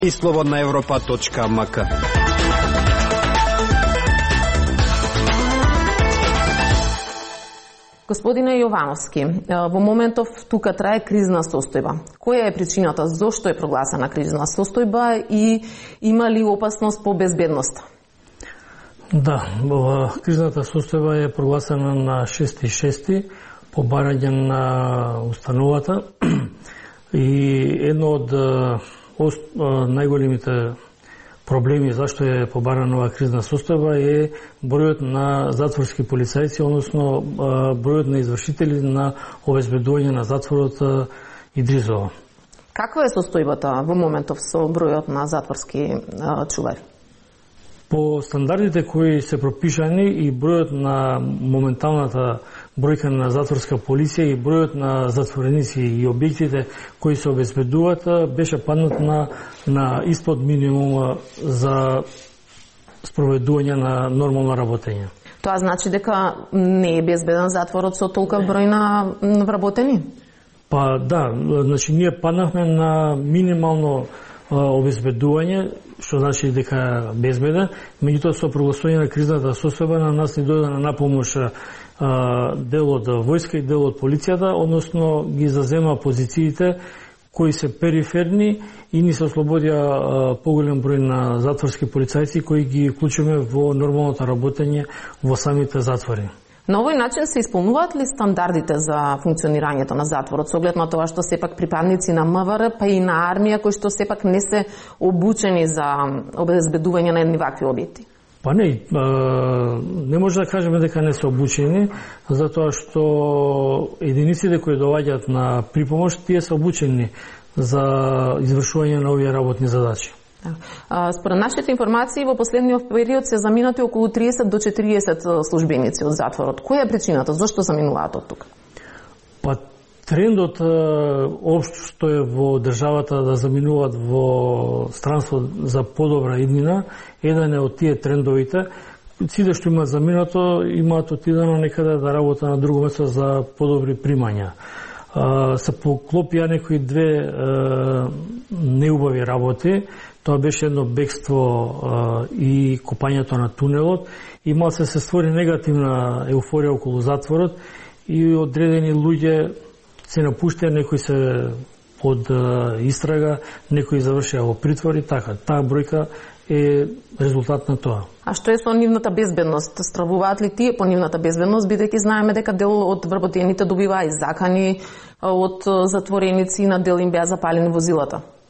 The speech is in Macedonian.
и slobodnaevropa.mk. Господине Јовановски, во моментов тука трае кризна состојба. Која е причината? Зошто е прогласена кризна состојба и има ли опасност по безбедноста? Да, кризната состојба е прогласена на 6.6. по барање на установата и едно од најголемите проблеми зашто е побарана оваа кризна состојба е бројот на затворски полицајци, односно бројот на извршители на обезбедување на затворот Идризово. Каква е состојбата во моментов со бројот на затворски чувари? По стандардите кои се пропишани и бројот на моменталната бројка на затворска полиција и бројот на затвореници и објектите кои се обезбедуваат беше паднат на испод минимум за спроведување на нормално работење. Тоа значи дека не е безбеден затворот со толков број на вработени? Па да, значи ние паднахме на минимално обезбедување, што значи дека е безбеден, меѓутоа со прогласување на кризната состојба на нас ни дојде на помош дел од војска и дел од полицијата, односно ги зазема позициите кои се периферни и ни се ослободија поголем број на затворски полицајци кои ги вклучиме во нормалното работење во самите затвори. На овој начин се исполнуваат ли стандардите за функционирањето на затворот, со оглед на тоа што сепак припадници на МВР, па и на армија, кои што сепак не се обучени за обезбедување на едни вакви објекти? Па не може да кажеме дека не се обучени, затоа што единиците кои доаѓаат на припомош, тие се обучени за извршување на овие работни задачи. Според нашите информации, во последниот период се заминати околу 30 до 40 службеници од затворот. Која е причината? Зошто заминуваат од тука? Па трендот општо што е во државата да заминуваат во странство за подобра иднина, еден е од тие трендовите. Сите што имаат заминато, имаат отидено некаде да работат на друго место за подобри примања. Се поклопија некои две неубави работи. Тоа беше едно бегство и копањето на тунелот и мал се створи негативна еуфорија околу затворот и одредени луѓе се напуштија, некои се под истрага, некои завршија во притвор и така. Таа бројка е резултат на тоа. А што е со нивната безбедност? Стравуваат ли тие по нивната безбедност, бидејќи знаеме дека дел од вработените добиваа и закани од затвореници, на дел им беа запалени возилата?